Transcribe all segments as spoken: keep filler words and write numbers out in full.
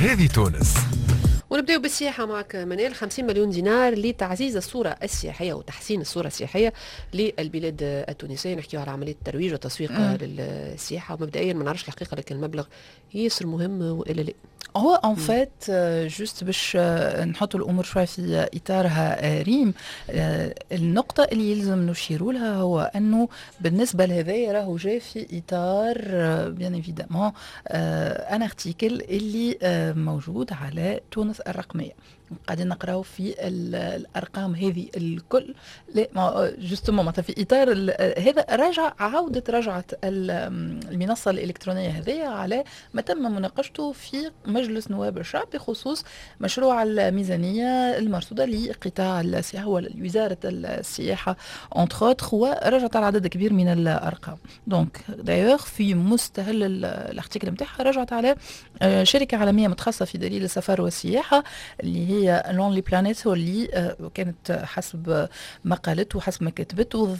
هذه تونس. ونبداو بالسياحة معك منال. خمسين مليون دينار لتعزيز الصورة السياحية وتحسين الصورة السياحية للبلاد التونسية. نحكيو على عملية ترويج وتسويق مم. للسياحة. ومبدئيا ما نعرفش الحقيقة لكن المبلغ ياسر مهم وإلا لا. هو ان فات جوست باش نحطوا الامور شويه في اطارها آه، ريم. آه، النقطه اللي يلزم نشيروا لها هو انه بالنسبه لهذايا راهو جاي في اطار بيان ايفيدامون ان ارتيكل اللي آه، موجود على تونس الرقميه. قاعدين نقراو في ال- الارقام هذه الكل. لا جوستومون معناتها في اطار ال- هذا راجع عوده رجعه ال- المنصه الالكترونيه هذه على ما تم مناقشته في مجلس نواب الشعب بخصوص مشروع الميزانيه المرصوده لقطاع السياحه ووزاره السياحه اونتر اوتر، ورجعت على عدد كبير من الارقام. دونك دايوغ في مستهل ال- الارتيكل نتاعها رجعت على آه، شركه عالميه متخصصه في دليل السفر والسياحه اللي هي لونلي بلانيت، واللي آه، كانت حسب ما قالت وحسب ما كتبت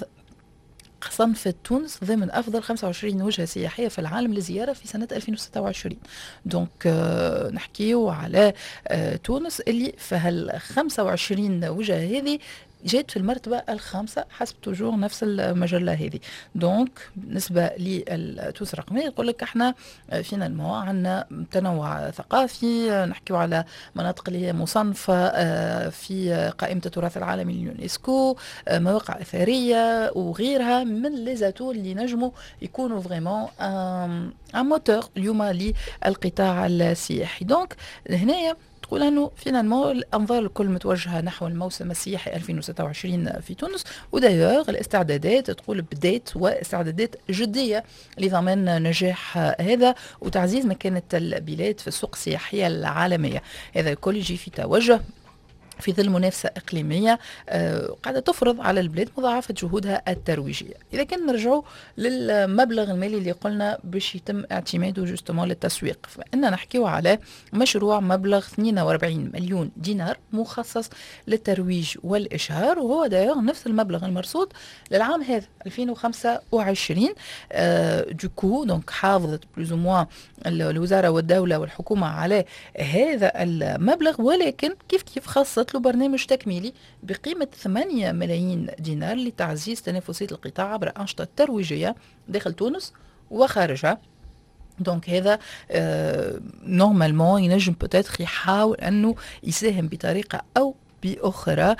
صنفت تونس ضمن أفضل خمسة وعشرين وجهة سياحية في العالم للزيارة في سنة ألفين وستة وعشرين. دونك آه، نحكيو على آه، تونس اللي في هال خمسة وعشرين وجهة هذه جات في المرتبة الخامسة حسب توجور نفس المجلة هذه. دونك بالنسبة للتونس الرقمية يقول لك احنا فينا المو عندنا تنوع ثقافي، نحكيو على مناطق اللي هي مصنفة آه، في قائمة التراث العالمي لليونسكو، آه، مواقع أثرية وغيرها من لي زاتو اللي نجموا يكونوا فريمون ان موتور اليوم للقطاع السياحي. دونك هنايا تقول انه فينالمون الانظار الكل متوجهه نحو الموسم السياحي ألفين وستة وعشرين في تونس. ودايوغ الاستعدادات تقول بدات واستعدادات جديه لضمان نجاح هذا وتعزيز مكانه البلاد في السوق السياحيه العالميه. هذا الكل يجي في توجه في ظل منافسة إقليمية آه، قاعدة تفرض على البلاد مضاعفة جهودها الترويجية. إذا كان نرجعوا للمبلغ المالي اللي قلنا باش يتم اعتماده جوستومون للتسويق، فإننا نحكيو على مشروع مبلغ اثنين وأربعين مليون دينار مخصص للترويج والإشهار، وهو دايوغ نفس المبلغ المرصود للعام هذا ألفين وخمسة وعشرين. آه، دوكو دونك حافظت بلوز موان الوزارة والدولة والحكومة على هذا المبلغ، ولكن كيف كيف خاصة له برنامج تكميلي بقيمة ثمانية ملايين دينار لتعزيز تنافسية القطاع عبر أنشطة ترويجية داخل تونس وخارجها. دونك هذا آه نورمالمون ينجم بوتيتر يحاول أنه يساهم بطريقة أو بأخرى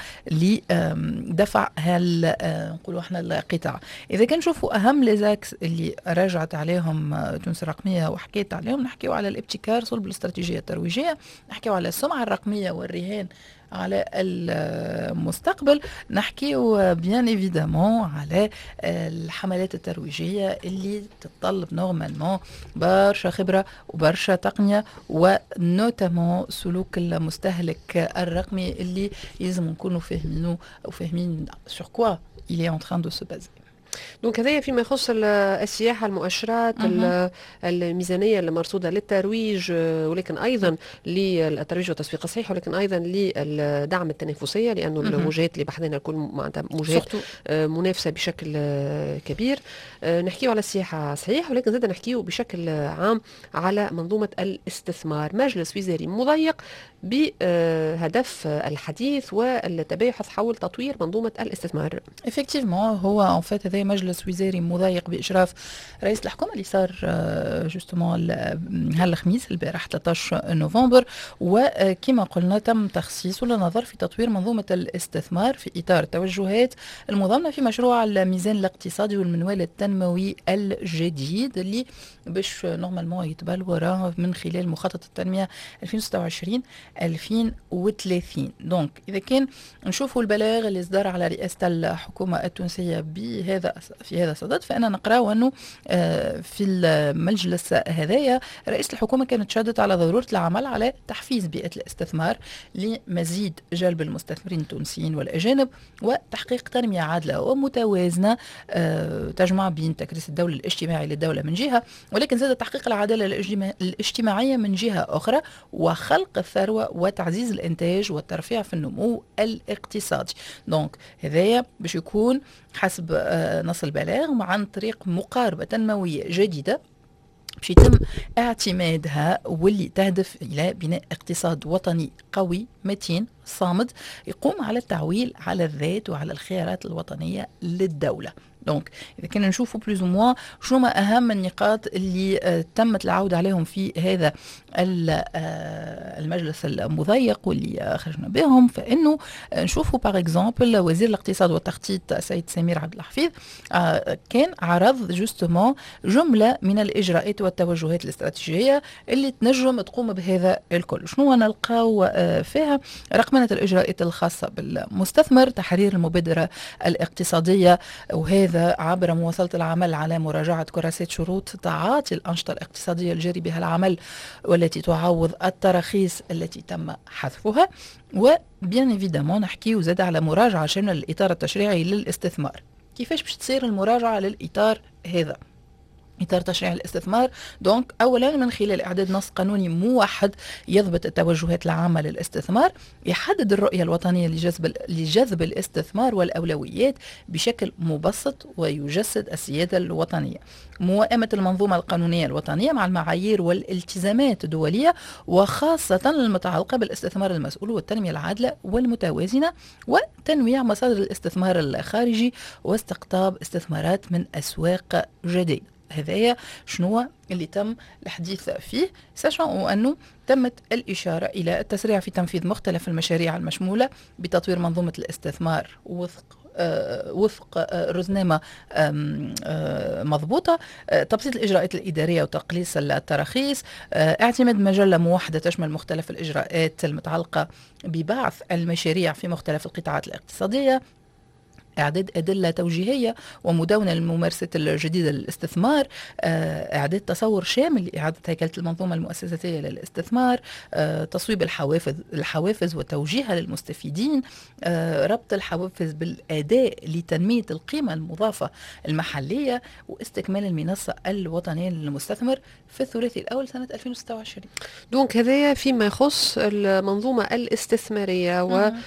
لدفع هال نقولوا احنا القطاع. إذا كان نشوفوا أهم ليزاكس اللي راجعت عليهم آه، تونس الرقمية وحكيت عليهم، نحكيو على الابتكار صلب الاستراتيجية الترويجية، نحكيو على السمعة الرقمية والرهان على المستقبل، نحكيو بيان ايفيدامون على الحملات الترويجية اللي تتطلب نورمالمون برشا خبرة وبرشا تقنية ونوتامون سلوك المستهلك الرقمي اللي يلزم نكونوا فاهمينه وفاهمين sur quoi il est en train de se baser. دونك هذايا فيما يخص ال- السياحة، المؤشرات، ال- الميزانية المرصودة للترويج، آه، ولكن أيضا للترويج والتسويق الصحيح، ولكن أيضا للدعم التنافسية، لأنه مهم. الوجهات اللي بحثنا الكل معناتها وجهات Surtout. آه، منافسة بشكل آه، كبير. آه، نحكيو على السياحة صحيح، ولكن زاد نحكيو بشكل عام على منظومة الاستثمار. مجلس وزاري مضيق بهدف الحديث والتباحث حول تطوير منظومة الاستثمار. effectivement هو en fait هذا مجلس وزاري مضايق بإشراف رئيس الحكومة اللي صار جوستومون هالخميس البارح ثلاثة عشر نوفمبر، وكما قلنا تم تخصيصه للنظر في تطوير منظومة الاستثمار في إطار التوجهات المضمنة في مشروع الميزان الاقتصادي والمنوال التنموي الجديد اللي باش نورمالمون يتبال وراه من خلال مخطط التنمية ألفين وستة وعشرين ألفين وثلاثين. دونك إذا كان نشوفوا البلاغ اللي صدر على رئاسة الحكومة التونسية بهذا في هذا الصدد، فأنا نقرأ أنه آه، في المجلس هذايا رئيس الحكومة كانت شادت على ضرورة العمل على تحفيز بيئة الاستثمار لمزيد جلب المستثمرين التونسيين والأجانب وتحقيق تنمية عادلة ومتوازنة آه، تجمع بين تكريس الدولة الاجتماعي للدولة من جهة، ولكن زاد تحقيق العدالة الاجتماع- الاجتماعية من جهة أخرى، وخلق الثروة وتعزيز الإنتاج والترفيع في النمو الاقتصادي. دونك هذايا باش يكون حسب آه، نص البلاغ عن طريق مقاربة تنموية جديدة باش يتم اعتمادها واللي تهدف إلى بناء اقتصاد وطني قوي متين صامد يقوم على التعويل على الذات وعلى الخيارات الوطنية للدولة. دونك إذا كنا نشوفوا بلوز موا شنو ما أهم النقاط اللي آه تمت العودة عليهم في هذا آه المجلس المضيق واللي آه خرجنا بهم، فإنه آه نشوفوا باغ اكزومبل وزير الاقتصاد والتخطيط سيد سمير عبد الحفيظ آه كان عرض جوستومون جملة من الإجراءات والتوجهات الاستراتيجية اللي تنجم تقوم بهذا الكل. شنو نلقاو آه فيها؟ رقمنة الإجراءات الخاصة بالمستثمر، تحرير المبادرة الاقتصادية، وهذا عبر مواصلة العمل على مراجعة كراسات شروط تعاطي الأنشطة الاقتصادية الجاري بها العمل والتي تعوض التراخيص التي تم حذفها. وبيان ايفيدامون نحكي وزاد على مراجعة شاملة للإطار التشريعي للاستثمار. كيفاش باش تصير المراجعة للإطار هذا؟ إطار تشريع الاستثمار دونك أولا من خلال إعداد نص قانوني موحد يضبط التوجهات العامة للاستثمار، يحدد الرؤية الوطنية لجذب لجذب الاستثمار والأولويات بشكل مبسط ويجسد السيادة الوطنية، موائمة المنظومة القانونية الوطنية مع المعايير والالتزامات الدولية وخاصة المتعلقة بالاستثمار المسؤول والتنمية العادلة والمتوازنة، وتنويع مصادر الاستثمار الخارجي واستقطاب استثمارات من أسواق جديدة. هذايا شنو اللي تم الحديث فيه، ساشون أنه تمت الإشارة إلى التسريع في تنفيذ مختلف المشاريع المشمولة بتطوير منظومة الاستثمار وفق آه وفق آه رزنامة آه مضبوطة، آه تبسيط الإجراءات الإدارية وتقليص التراخيص، آه اعتماد مجلة موحدة تشمل مختلف الإجراءات المتعلقة ببعث المشاريع في مختلف القطاعات الاقتصادية، إعداد أدلة توجيهية ومدونة للممارسة الجديدة للاستثمار، إعداد تصور شامل لإعادة هيكلة المنظومة المؤسساتية للاستثمار، تصويب الحوافز الحوافز وتوجيهها للمستفيدين، ربط الحوافز بالأداء لتنمية القيمة المضافة المحلية، واستكمال المنصة الوطنية للمستثمر في الثلاثي الأول سنة ألفين وستة وعشرين. دونك هذايا فيما يخص المنظومة الاستثمارية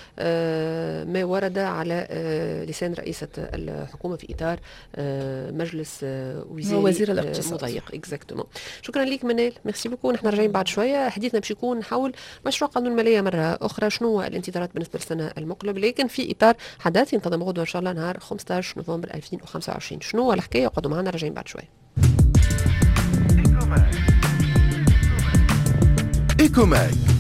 وما ورد على لسان رئيسة الحكومة في إطار مجلس وزيري وزير الاقتصاد مضيق. اكزاكتومون. شكرا لك منال، ميرسي بوكو. نحن راجعين بعد شوية، حديثنا باش يكون حول مشروع قانون المالية مرة أخرى، شنو الانتظارات بالنسبة للسنة المقبلة، لكن في إطار حدث ينتظم غدوة إن شاء الله نهار خمسة عشر نوفمبر ألفين وخمسة وعشرين. شنو الحكاية؟ وقعدوا معنا، راجعين بعد شوية. إيكوماك